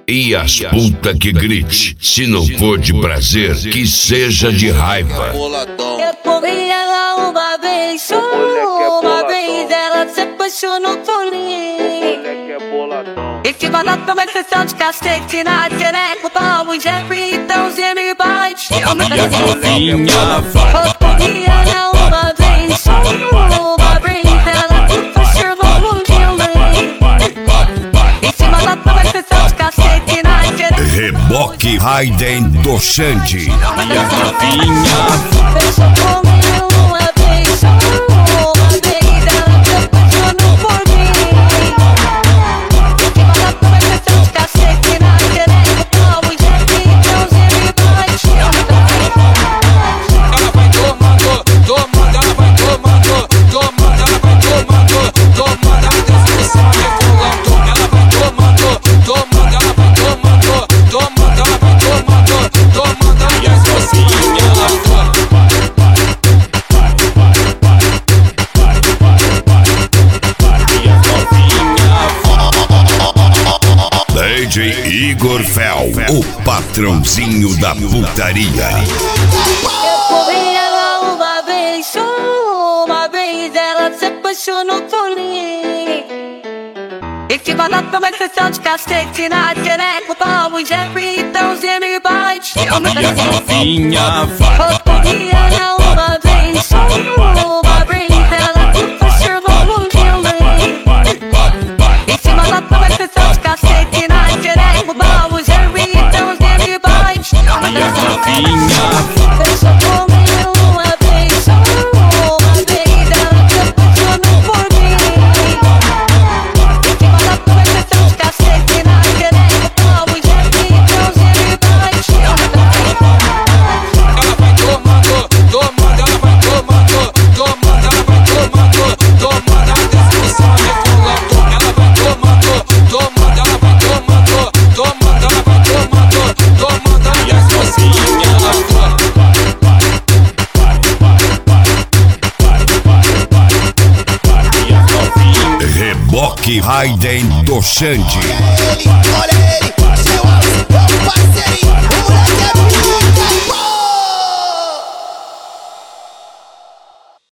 E as puta que grite, se não for de prazer, que seja de raiva. Eu comi ela uma vez ela se apaixonou por mim. E que vai dar uma sessão de cacete na xereca, palmo, Jeffrey, então se me bate. Eu comi ela uma vez ela se apaixonou por mim. E que vai dar uma sessão de cacete na xereca. Reboque Raiden do Xande. DJ Igor Fel, o patrãozinho da putaria. Eu comi ela uma vez ela se apaixonou por mim. E que vai dar uma sessão de cacete na xereca, palmo, Jeffrey, então se me bate. Eu comi ela uma vez ela se apaixonou por mim. E que vai dar uma sessão de cacete na xereca, palmo, Jeffrey, então se me bate. Eu só comi uma vez ela se apaixonou por mim. E que vai dar uma sessão de cacete na xereca, palmo, Jeffrey, então se me bate. Ela vai tomando, ela vai tomando, ela vai tomando, desce o salve fulano. Ela vai tomando, ela vai tomando, ela vai tomando, e as mocinhas lá fora. Reboque Raiden do Xande. Olha ele, seu alto, meu parceirinho, o moleque é pica.